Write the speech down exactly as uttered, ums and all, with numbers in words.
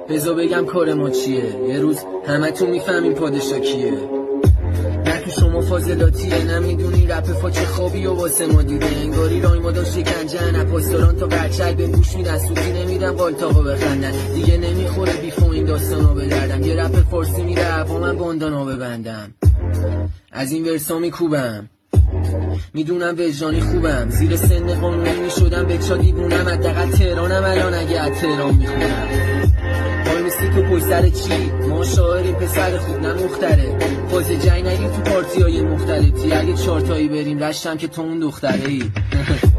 بذار بگم کار ما چیه، یه روز همه تو میفهمین پادشا کیه. نه تو شما فاضلاتیه، نمیدونی رپ فاچه خوابی و واسه ما دیده. انگاری رای ما داشت شکنجه، نه پاسداران تا قرچک به گوش میدن، سوتی نمیدن قالتاقا بخندن. دیگه نمیخوره بیف و این داستانا بدردم، یه رپ فارسی میره هوا من باندانا ببندم. از این ورسا میکوبم، میدونم وجدانی خوبم، زیر سن قانونی میشدم به چا دیوونم. حداقل تهرانم الان اگه از تهران میخونم. وای میسی تو پشت سر چی؟ ما شاعری پسر خوب نه مختره. فاز جنگ نگیر تو پارتی های مختلفی، اگه چارتایی بریم رشتم که تو اون دختره ای